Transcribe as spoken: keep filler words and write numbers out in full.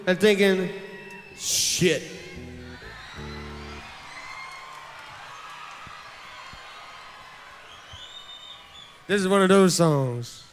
and thinking, shit. This is one of those songs.